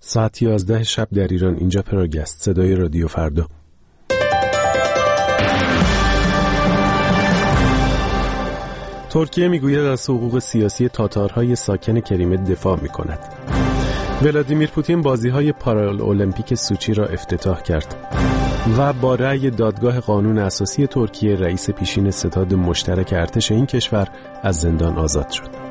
ساعت 11 شب در ایران. اینجا پراگست، صدای رادیو فردا. ترکیه میگوید از حقوق سیاسی تاتارهای ساکن کریمه دفاع میکند. ولادیمیر پوتین بازی‌های پارالمپیک سوچی را افتتاح کرد و با رأی دادگاه قانون اساسی ترکیه رئیس پیشین ستاد مشترک ارتش این کشور از زندان آزاد شد.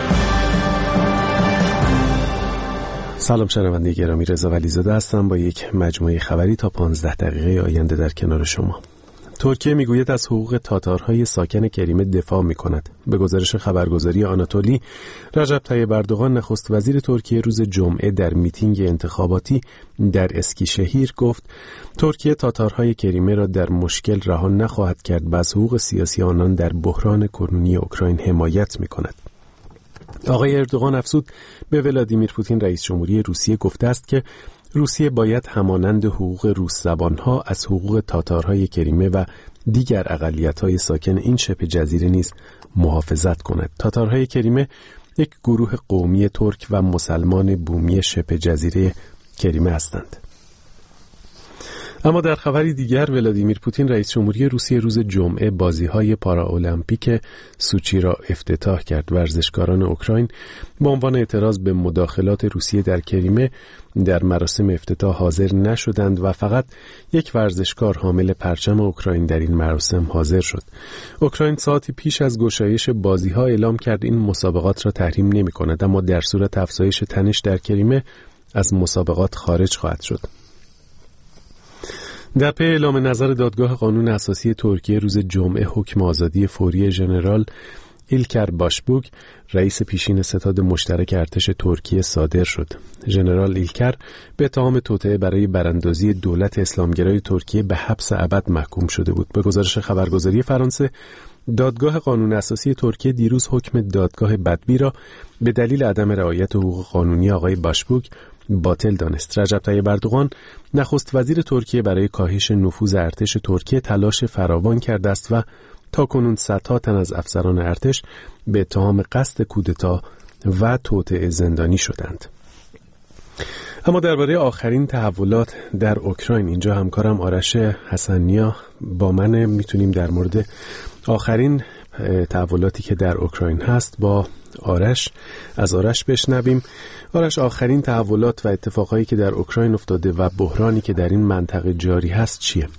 سلام شنونده گرامی، رضا ولیزاده هستم با یک مجموعه خبری تا 15 دقیقه آینده در کنار شما. ترکیه میگوید از حقوق تاتارهای ساکن کریمه دفاع میکند. به گزارش خبرگزاری آناتولی، رجب طیب اردوغان نخست وزیر ترکیه روز جمعه در میتینگ انتخاباتی در اسکیشهیر گفت ترکیه تاتارهای کریمه را در مشکل رها نخواهد کرد و از حقوق سیاسی آنان در بحران کنونی اوکراین حمایت میکند. آقای اردوغان افزود به ولادیمیر پوتین رئیس جمهوری روسیه گفته است که روسیه باید همانند حقوق روس زبانها از حقوق تاتارهای کریمه و دیگر اقلیت‌های ساکن این شبه جزیره نیز محافظت کند. تاتارهای کریمه یک گروه قومی ترک و مسلمان بومی شبه جزیره کریمه هستند. اما در خبری دیگر، ولادیمیر پوتین رئیس جمهوری روسیه روز جمعه بازی‌های پارالمپیک سوچی را افتتاح کرد. ورزشکاران اوکراین به عنوان اعتراض به مداخلات روسیه در کریمه در مراسم افتتاح حاضر نشدند و فقط یک ورزشکار حامل پرچم اوکراین در این مراسم حاضر شد. اوکراین ساعتی پیش از گشایش بازی‌ها اعلام کرد این مسابقات را تحریم نمی‌کند، اما در صورت افزایش تنش در کریمه از مسابقات خارج خواهد شد. در پی اعلام نظر دادگاه قانون اساسی ترکیه روز جمعه حکم آزادی فوری ژنرال ایلکر باشبوک رئیس پیشین ستاد مشترک ارتش ترکیه صادر شد. ژنرال ایلکر به اتهام توطئه برای براندازی دولت اسلامگرای ترکیه به حبس ابد محکوم شده بود. به گزارش خبرگزاری فرانسه، دادگاه قانون اساسی ترکیه دیروز حکم دادگاه بدبی را به دلیل عدم رعایت حقوق قانونی آقای باشبوک باطل دانست. رجب طیب اردوغان نخست وزیر ترکیه برای کاهش نفوذ ارتش ترکیه تلاش فراوان کرده است و تاکنون صدها تن از افسران ارتش به اتهام قصد کودتا و توطئه زندانی شدند. اما درباره آخرین تحولات در اوکراین، اینجا همکارم آرش حسنیا با من، میتونیم در مورد آخرین تحولاتی که در اوکراین هست با از آرش بشنویم. آرش، آخرین تحولات و اتفاقایی که در اوکراین افتاده و بحرانی که در این منطقه جاری هست چیه؟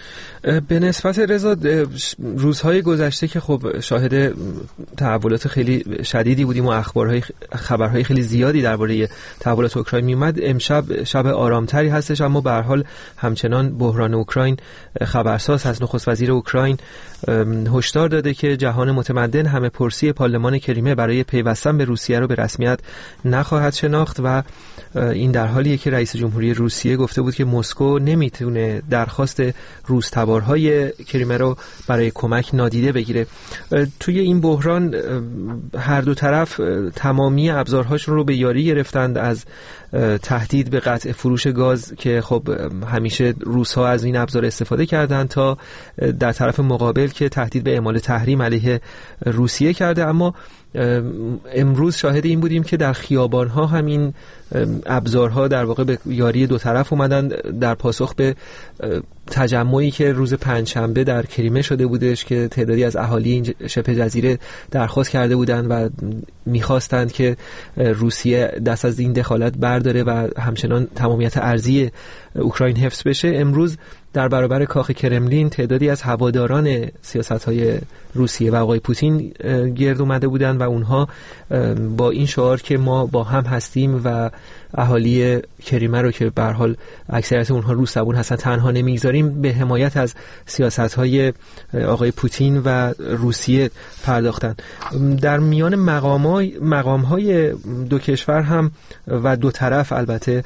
به نسبت رضا روزهای گذشته که خب شاهد تحولات خیلی شدیدی بودیم و خبرهای خیلی زیادی درباره تحولات اوکراین میومد، امشب شب آرامتری هستش، اما به هر حال همچنان بحران اوکراین خبرساز هست. نخست وزیر اوکراین هشدار داده که جهان متمدن همه پرسی پارلمان کریمه برای پیوستن به روسیه رو به رسمیت نخواهد شناخت و این در حالیه که رئیس جمهوری روسیه گفته بود که مسکو نمیتونه درخواست روس تبارهای کریمه رو برای کمک نادیده بگیره. توی این بحران هر دو طرف تمامی ابزارهاشون رو به یاری گرفتند، از تهدید به قطع فروش گاز که خب همیشه روس‌ها از این ابزار استفاده کردند تا در طرف مقابل که تهدید به اعمال تحریم علیه روسیه کرده. اما امروز شاهد این بودیم که در خیابان‌ها همین ابزارها در واقع به یاری دو طرف اومدن در پاسخ به تجمعی که روز پنجشنبه در کریمه شده بودش که تعدادی از اهالی این شبه جزیره درخواست کرده بودند و می‌خواستند که روسیه دست از این دخالت برداره و همچنان تمامیت ارضی اوکراین حفظ بشه. امروز در برابر کاخ کرملین تعدادی از هواداران سیاست‌های روسیه و آقای پوتین گرد اومده بودند و اونها با این شعار که ما با هم هستیم و اهالی کریمه رو که به هر حال اکثریت اونها روس زبون هستن تنها نمیگذاریم، به حمایت از سیاست‌های آقای پوتین و روسیه پرداختن. در میان مقام‌های دو کشور هم و دو طرف البته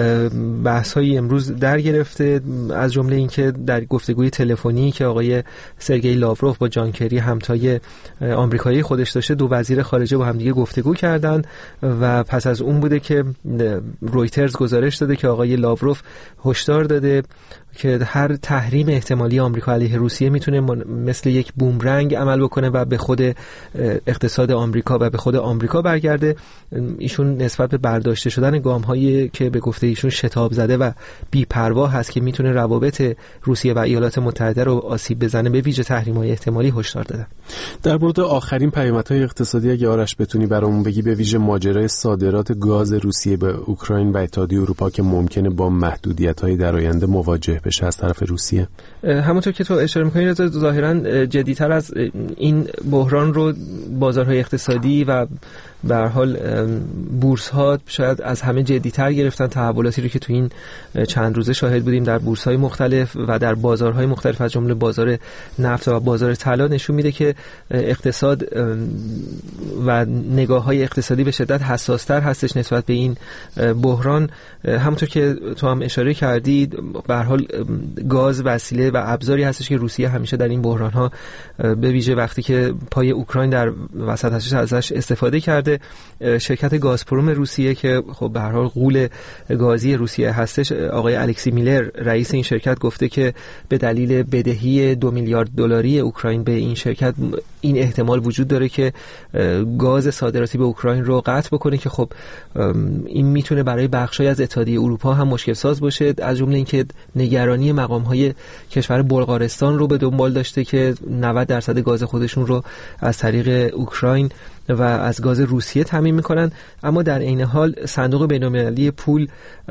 بحث‌های امروز در گرفته، از جمله اینکه در گفتگوی تلفنی که آقای سرگئی لاوروف با جان کری همتای آمریکایی خودش داشته، دو وزیر خارجه با هم دیگه گفتگو کردند و پس از اون بوده که رویترز گزارش داده که آقای لاوروف هشدار داده که هر تحریم احتمالی آمریکا علیه روسیه میتونه مثل یک بومرنگ عمل بکنه و به خود اقتصاد آمریکا و به خود آمریکا برگرده. ایشون نسبت به برداشته شدن گام‌هایی که به گفته ایشون شتاب زده و بی‌پروا هست که میتونه روابط روسیه و ایالات متحده رو آسیب بزنه، به ویژه تحریم‌های احتمالی هشدار دادن. در مورد آخرین پیامدهای اقتصادی اگه آرش بتونی برامون بگی، به ویژه ماجرای صادرات گاز روسیه به اوکراین و اتحادیه اروپا که ممکنه با محدودیت‌های در آینده مواجه بشه از طرف روسیه. همونطور که تو اشاره می‌کنی رضا، ظاهراً جدی‌تر از این بحران رو بازارهای اقتصادی و به هر حال بورس‌ها شاید از همه جدی‌تر گرفتن. تحولاتی رو که تو این چند روزه شاهد بودیم در بورس‌های مختلف و در بازارهای مختلف از جمله بازار نفت و بازار طلا نشون میده که اقتصاد و نگاه‌های اقتصادی به شدت حساس‌تر هستش نسبت به این بحران. همونطور که تو هم اشاره کردی، به هر حال گاز وسیله و ابزاری هستش که روسیه همیشه در این بحران‌ها به ویژه وقتی که پای اوکراین در وسط ازش استفاده کرده. شرکت گازپروم روسیه که خب به هر حال غول گازی روسیه هستش، آقای الکسی میلر رئیس این شرکت گفته که به دلیل بدهی 2 میلیارد دلاری اوکراین به این شرکت این احتمال وجود داره که گاز صادراتی به اوکراین رو قطع بکنه که خب این میتونه برای بخشای از اتحادیه اروپا هم مشکل ساز باشه، از جمله اینکه نگرانی مقام‌های کشور بلغارستان رو به دنبال داشته که 90% گاز خودشون رو از طریق اوکراین و از گاز روسیه تامین میکنن. اما در عین حال صندوق بین‌المللی پول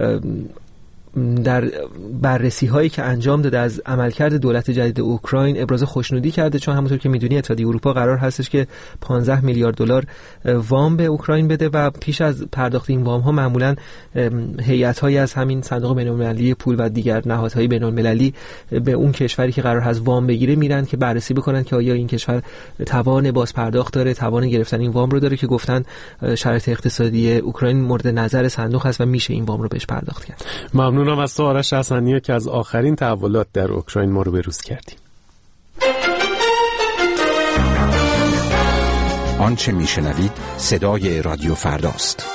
در بررسی هایی که انجام داده از عملکرد دولت جدید اوکراین ابراز خوشنودی کرده، چون همونطور که میدونی اتحادیه اروپا قرار هستش که 15 میلیارد دلار وام به اوکراین بده و پیش از پرداخت این وام ها معمولا هیئت هایی از همین صندوق بین‌المللی پول و دیگر نهادهای بین‌المللی به اون کشوری که قرار هست وام بگیره میرن که بررسی بکنن که آیا این کشور توان باز پرداخت داره، توان گرفتن این وام رو داره، که گفتن شرایط اقتصادی اوکراین مورد نظر صندوق هست و میشه این وام رو بهش پرداخت کرد. ممنونم از تو آرش حسنیه که از آخرین تحولات در اوکراین ما رو بروز کردی. آنچه میشنوید صدای رادیو فرداست.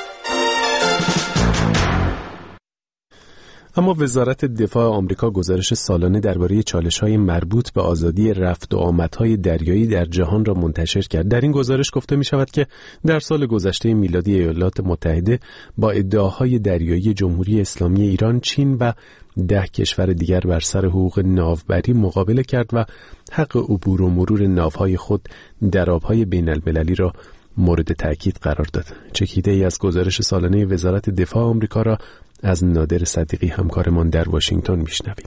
اما وزارت دفاع آمریکا گزارش سالانه درباره چالش‌های مربوط به آزادی رفت و آمدهای دریایی در جهان را منتشر کرد. در این گزارش گفته می‌شود که در سال گذشته میلادی ایالات متحده با ادعاهای دریایی جمهوری اسلامی ایران، چین و 10 کشور دیگر بر سر حقوق ناوبری مقابله کرد و حق عبور و مرور ناوهای خود در آب‌های بین‌المللی را مورد تأکید قرار داد. چکیده‌ای از گزارش سالانه وزارت دفاع آمریکا را از نادر صدیقی همکارمان در واشنگتن میشنویم.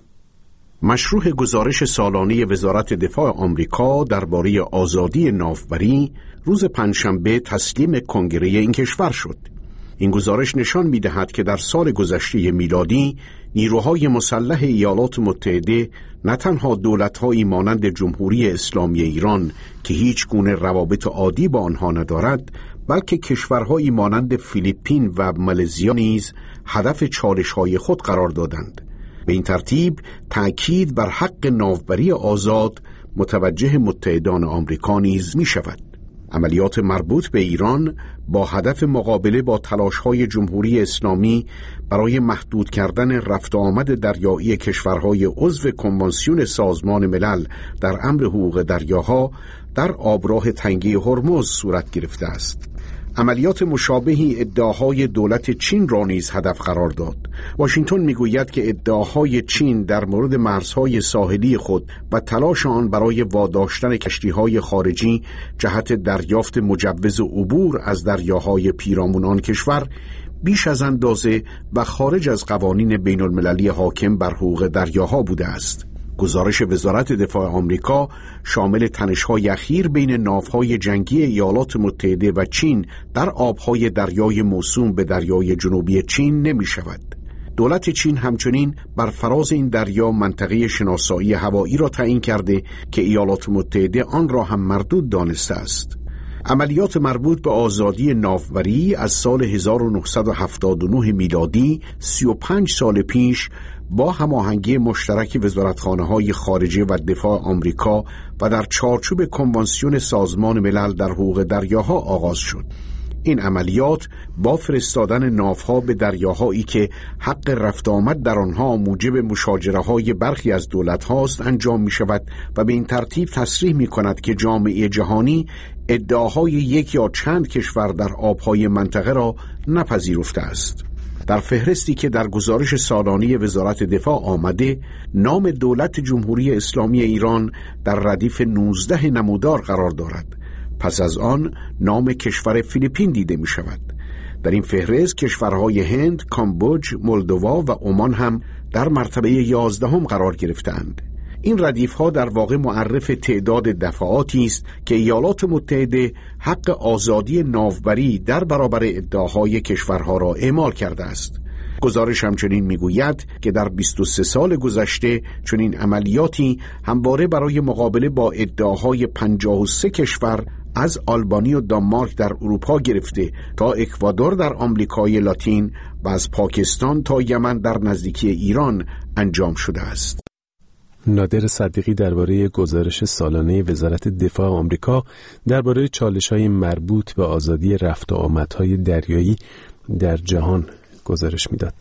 مشروح گزارش سالانه وزارت دفاع آمریکا درباره آزادی ناوبری روز پنجشنبه تسلیم کنگره این کشور شد. این گزارش نشان می‌دهد که در سال گذشته میلادی نیروهای مسلح ایالات متحده نه تنها دولت‌هایی مانند جمهوری اسلامی ایران که هیچ گونه روابط عادی با آنها ندارد، بلکه کشورهایی مانند فیلیپین و مالزیا نیز هدف چالش‌های خود قرار دادند. به این ترتیب تأکید بر حق ناوبری آزاد متوجه متحدان آمریکا نیز می‌شود. عملیات مربوط به ایران با هدف مقابله با تلاش‌های جمهوری اسلامی برای محدود کردن رفت و آمد دریایی کشورهای عضو کنوانسیون سازمان ملل در امر حقوق دریاها در آبراه تنگه هرمز صورت گرفته است. عملیات مشابهی ادعاهای دولت چین را نیز هدف قرار داد. واشنگتن میگوید که ادعاهای چین در مورد مرزهای ساحلی خود و تلاش آن برای واداشتن کشتیهای خارجی جهت دریافت مجوز عبور از دریاهای پیرامون آن کشور بیش از اندازه و خارج از قوانین بین المللی حاکم بر حقوق دریاها بوده است. گزارش وزارت دفاع آمریکا شامل تنش‌های اخیر بین ناوهای جنگی ایالات متحده و چین در آبهای دریای موسوم به دریای جنوبی چین نمی شود. دولت چین همچنین بر فراز این دریا منطقه شناسایی هوایی را تعیین کرده که ایالات متحده آن را هم مردود دانسته است. عملیات مربوط به آزادی ناوبری از سال 1979 میلادی 35 سال پیش با هماهنگی مشترک وزارتخانه‌های خارجه و دفاع آمریکا و در چارچوب کنوانسیون سازمان ملل در حقوق دریاها آغاز شد. این عملیات با فرستادن ناوها به دریاهایی که حق رفت آمد در آنها موجب مشاجره‌های برخی از دولت‌هاست انجام می‌شود و به این ترتیب تصریح می‌کند که جامعه جهانی ادعاهای یک یا چند کشور در آب‌های منطقه را نپذیرفته است. در فهرستی که در گزارش سالانه وزارت دفاع آمده، نام دولت جمهوری اسلامی ایران در ردیف 19 نمودار قرار دارد. پس از آن نام کشور فیلیپین دیده می شود. در این فهرست کشورهای هند، کامبوج، مولدووا و عمان هم در مرتبه 11 قرار گرفتند. این ردیف‌ها در واقع معرف تعداد دفعاتی است که ایالات متحده حق آزادی ناوبری در برابر ادعاهای کشورها را اعمال کرده است. گزارش همچنین میگوید که در 23 سال گذشته چنین عملیاتی همواره برای مقابله با ادعاهای 53 کشور از آلبانی و دانمارک در اروپا گرفته تا اکوادور در آمریکای لاتین و از پاکستان تا یمن در نزدیکی ایران انجام شده است. نادر صدیقی درباره گزارش سالانه وزارت دفاع آمریکا درباره چالش‌های مربوط به آزادی رفت و آمدهای دریایی در جهان گزارش میداد.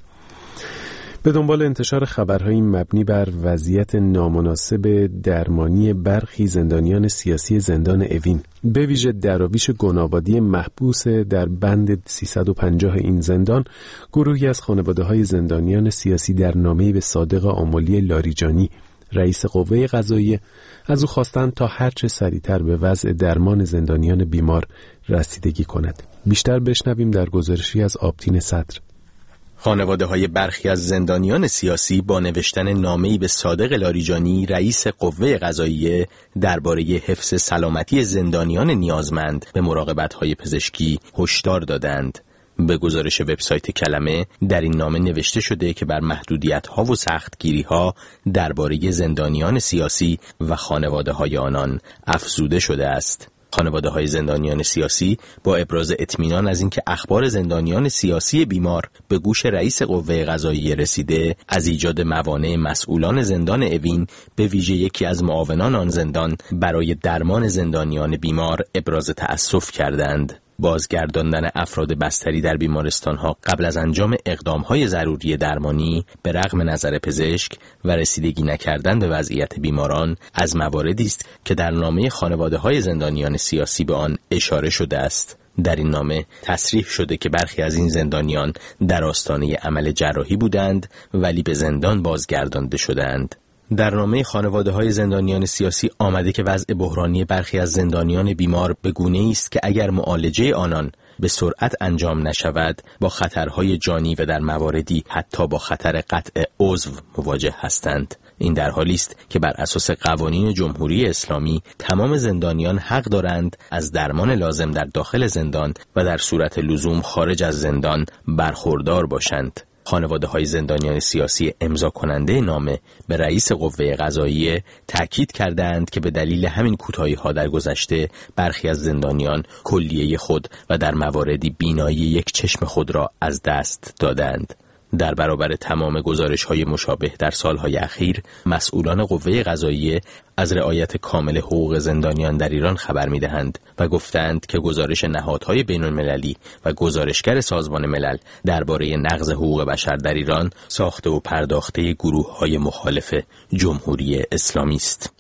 به دنبال انتشار خبرهای مبنی بر وضعیت نامناسب درمانی برخی زندانیان سیاسی زندان اوین، به ویژه دراویش گنابادی محبوس در بند 350 این زندان، گروهی از خانواده‌های زندانیان سیاسی در نامه‌ای به صادق آملی لاریجانی، رئیس قوه قضاییه، از او خواستند تا هرچه سریعتر به وضع درمان زندانیان بیمار رسیدگی کند. بیشتر بشنویم در گزارشی از آبتین صدر. خانواده‌های برخی از زندانیان سیاسی با نوشتن نامه‌ای به صادق لاریجانی، رئیس قوه قضاییه، درباره حفظ سلامتی زندانیان نیازمند به مراقبت‌های پزشکی هشدار دادند. به گزارش وبسایت کلمه در این نامه نوشته شده که بر محدودیت‌ها و سختگیری‌ها درباره زندانیان سیاسی و خانواده‌های آنان افزوده شده است. خانواده‌های زندانیان سیاسی با ابراز اطمینان از اینکه اخبار زندانیان سیاسی بیمار به گوش رئیس قوه قضاییه رسیده، از ایجاد موانع مسئولان زندان اوین، به ویژه یکی از معاونان آن زندان، برای درمان زندانیان بیمار ابراز تأسف کردند. بازگرداندن افراد بستری در بیمارستان‌ها قبل از انجام اقدام‌های ضروری درمانی به رغم نظر پزشک و رسیدگی نکردن به وضعیت بیماران از مواردی است که در نامه خانواده‌های زندانیان سیاسی به آن اشاره شده است. در این نامه تصریح شده که برخی از این زندانیان در آستانه عمل جراحی بودند ولی به زندان بازگردانده شدند. در نامه خانواده‌های زندانیان سیاسی آمده که وضع بحرانی برخی از زندانیان بیمار به گونه‌ای است که اگر معالجه آنان به سرعت انجام نشود با خطرهای جانی و در مواردی حتی با خطر قطع عضو مواجه هستند. این در حالی است که بر اساس قوانین جمهوری اسلامی تمام زندانیان حق دارند از درمان لازم در داخل زندان و در صورت لزوم خارج از زندان برخوردار باشند. خانواده‌های زندانیان سیاسی امضا کننده نامه به رئیس قوه قضاییه تأکید کردند که به دلیل همین کوتاهی‌ها در گذشته برخی از زندانیان کلیه خود و در مواردی بینایی یک چشم خود را از دست دادند. در برابر تمام گزارش‌های مشابه در سالهای اخیر، مسئولان قوه قضاییه از رعایت کامل حقوق زندانیان در ایران خبر می‌دهند و گفتند که گزارش نهادهای بین‌المللی و گزارشگر سازمان ملل درباره نقض حقوق بشر در ایران ساخته و پرداخته گروه‌های مخالف جمهوری اسلامی است.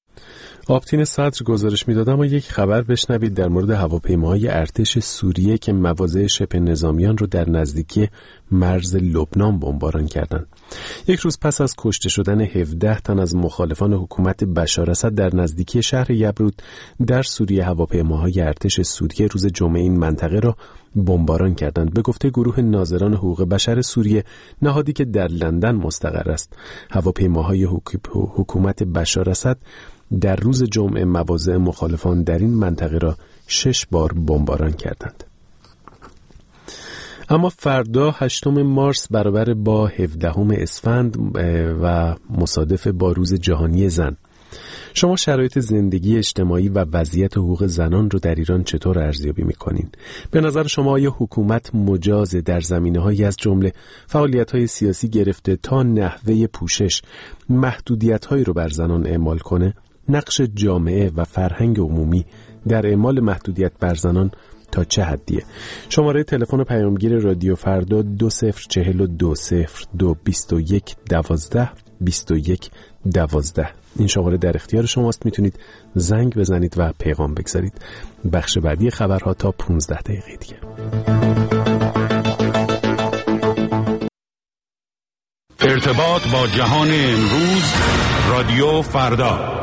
آبتین صدر گزارش می‌داد، اما یک خبر بشنوید در مورد هواپیماهای ارتش سوریه که مواضع شبه نظامیان رو در نزدیکی مرز لبنان بمباران کردند. یک روز پس از کشته شدن 17 تن از مخالفان حکومت بشار اسد در نزدیکی شهر یبرود در سوریه، هواپیماهای ارتش سوریه روز جمعه این منطقه را بمباران کردند. به گفته گروه ناظران حقوق بشر سوریه، نهادی که در لندن مستقر است، هواپیماهای حکومت بشار اسد در روز جمعه مواضع مخالفان در این منطقه را 6 بار بمباران کردند. اما فردا 8 مارس برابر با 17 اسفند و مصادف با روز جهانی زن، شما شرایط زندگی اجتماعی و وضعیت حقوق زنان رو در ایران چطور ارزیابی می‌کنین؟ به نظر شما آیا حکومت مجاز در زمینه‌هایی از جمله فعالیت‌های سیاسی گرفته تا نحوه پوشش محدودیت‌هایی رو بر زنان اعمال کنه؟ نقش جامعه و فرهنگ عمومی در اعمال محدودیت بر زنان تا چه حدیه؟ شماره تلفن پیامگیر رادیو فردا 2042022112 این شماره در اختیار شماست. میتونید زنگ بزنید و پیغام بگذارید. بخش بعدی خبرها تا 15 دقیقه دیگه. ارتباط با جهان امروز، رادیو فردا.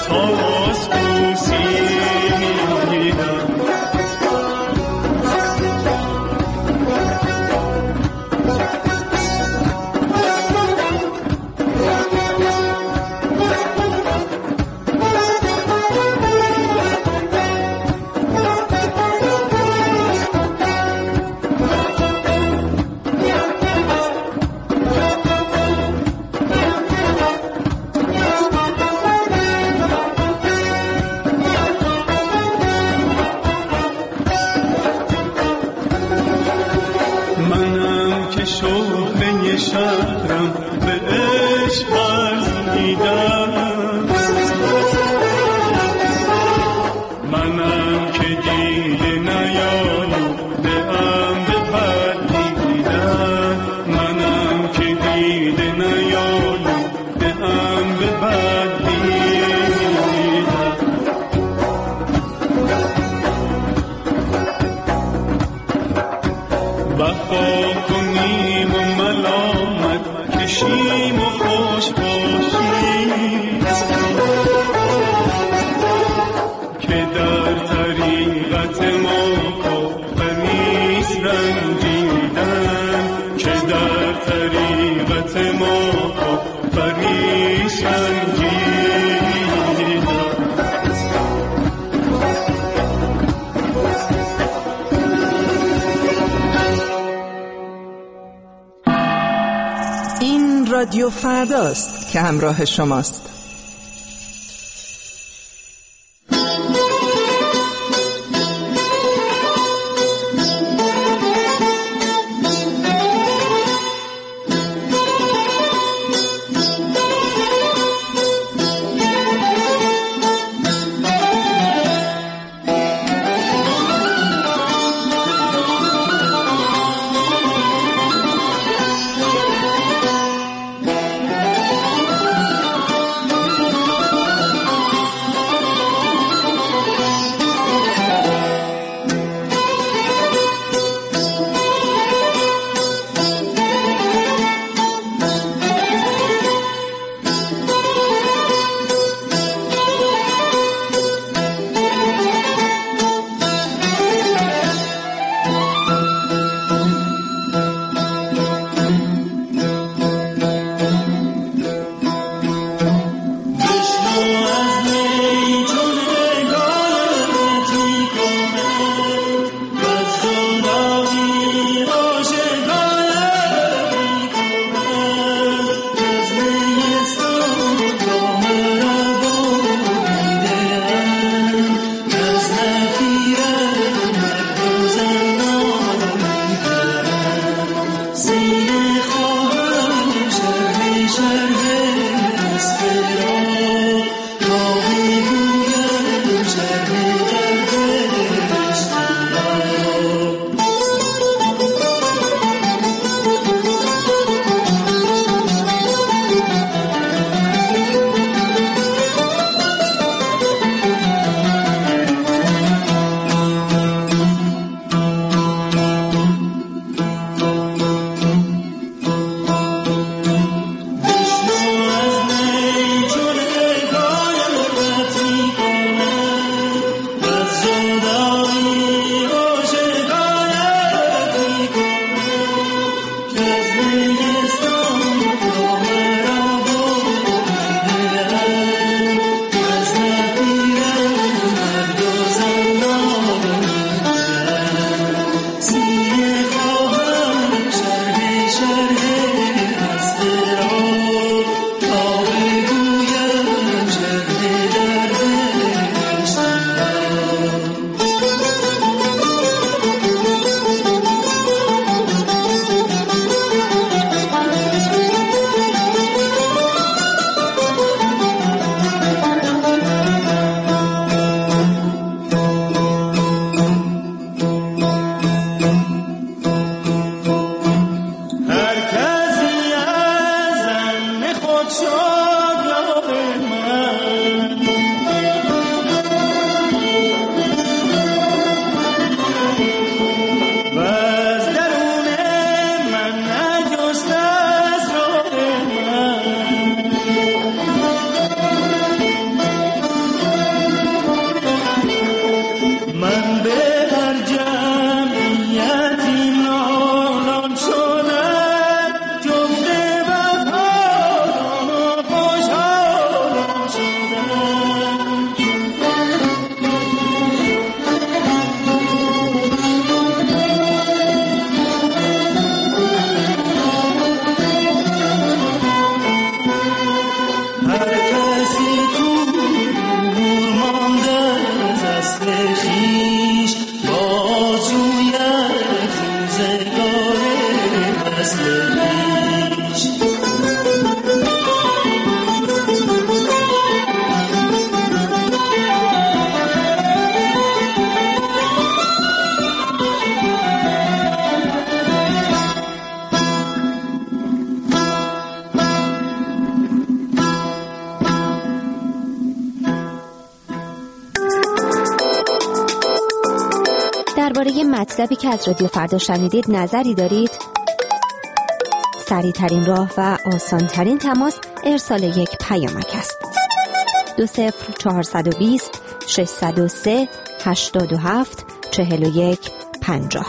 اساس بوسیدم. شهرم به عشق ورزیدم، منم که دیده نیالوده ام به پردیدن، منم که دیده نیالوده ام به پردیدن. وفا کنیم و ملامت کشیم و خوش باشیم که در طریقت ما کافر نیست رنجیدن، که در طریقت ما کافر نیست رنجیدن. رادیو فرداست که همراه شماست. درباره مطلبی که از رادیو فردا شنیدید نظری دارید؟ سریع‌ترین راه و آسان‌ترین تماس ارسال یک پیامک است. 20420 603 87 41 50.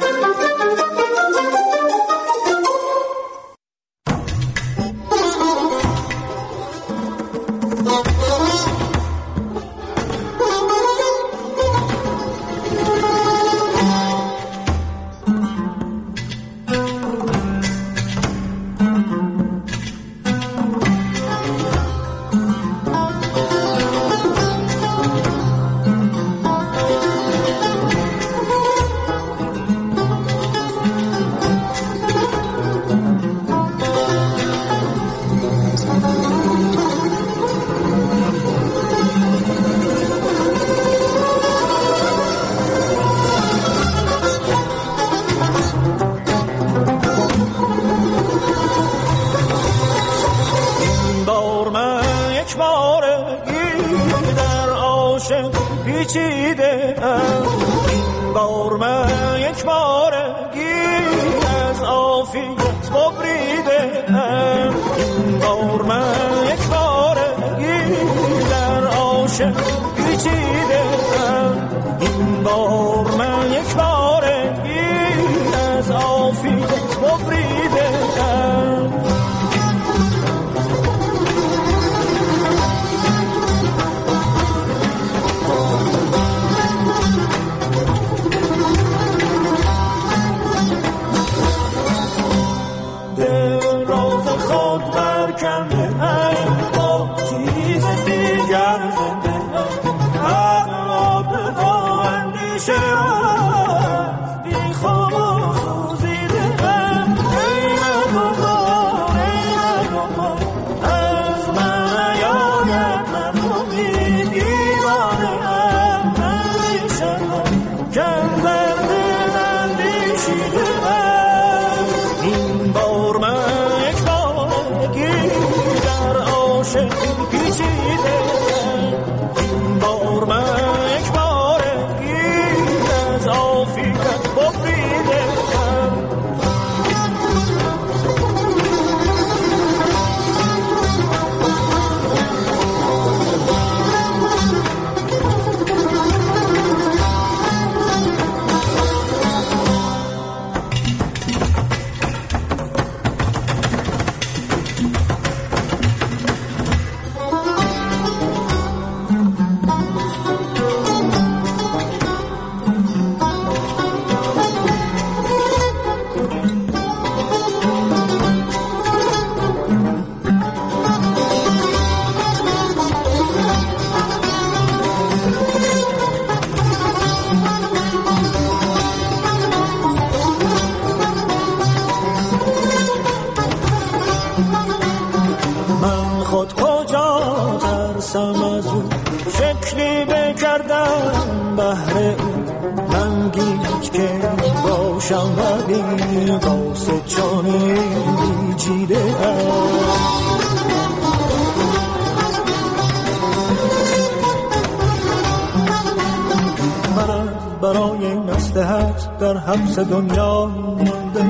برای مصلحت در حبس دنیا مانده،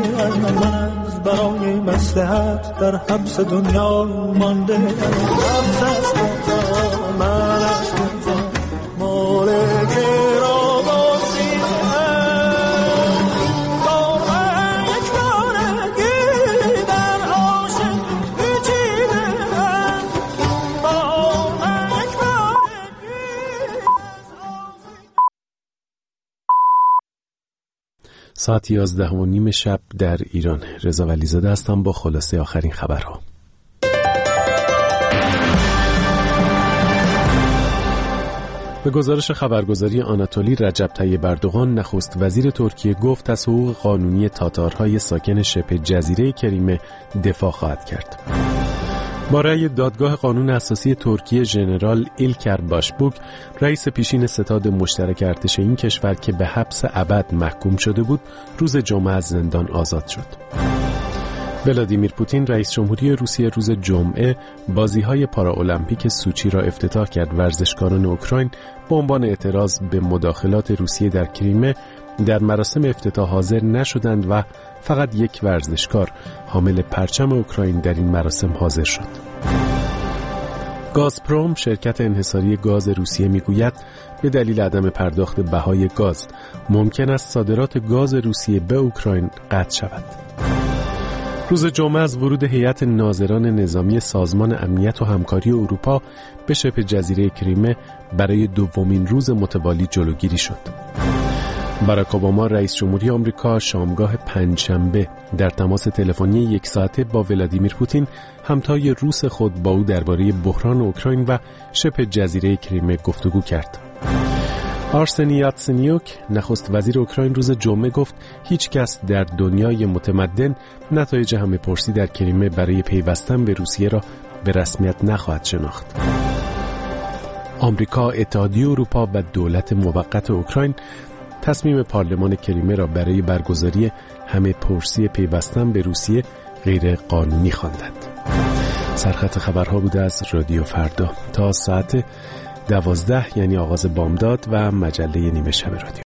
من از برای مصلحت در حبس دنیا مانده، حبس از کجا من از کجا مالک را باز ساعت 11:30 شب در ایران. رضا ولیزاده هستم با خلاصه آخرین خبرها. به گزارش خبرگزاری آناتولی، رجب طیب اردوغان نخست وزیر ترکیه گفت از حقوق قانونی تاتارهای ساکن شبه جزیره کریمه دفاع خواهد کرد. با رأی دادگاه قانون اساسی ترکیه، ژنرال ایلکر باشبوک، رئیس پیشین ستاد مشترک ارتش این کشور که به حبس ابد محکوم شده بود، روز جمعه از زندان آزاد شد. ولادیمیر پوتین رئیس جمهوری روسیه روز جمعه بازی‌های پاراالمپیک سوچی را افتتاح کرد. ورزشکاران اوکراین به عنوان اعتراض به مداخلات روسیه در کریمه در مراسم افتتاح حاضر نشدند و فقط یک ورزشکار حامل پرچم اوکراین در این مراسم حاضر شد. گازپروم، شرکت انحصاری گاز روسیه، میگوید به دلیل عدم پرداخت بهای گاز ممکن است صادرات گاز روسیه به اوکراین قطع شود. روز جمعه از ورود هیئت ناظران نظامی سازمان امنیت و همکاری اروپا به شبه جزیره کریمه برای دومین روز متوالی جلوگیری شد. باراک اوباما رئیس جمهوری آمریکا شامگاه پنجشنبه در تماس تلفنی 1 ساعته با ولادیمیر پوتین، همتای روس خود، با او درباره بحران اوکراین و شبه جزیره کریمه گفتگو کرد. آرسنی یاتسنیوک، نخست وزیر اوکراین، روز جمعه گفت هیچ کس در دنیای متمدن نتایج همه‌پرسی در کریمه برای پیوستن به روسیه را به رسمیت نخواهد شناخت. آمریکا، اتحادیه اروپا و دولت موقت اوکراین تصمیم پارلمان کریمه را برای برگزاری همه‌پرسی پیوستن به روسیه غیر قانونی خواندند. سرخط خبرها بوده از رادیو فردا. تا ساعت 12 یعنی آغاز بامداد و مجله نیمه شب رادیو.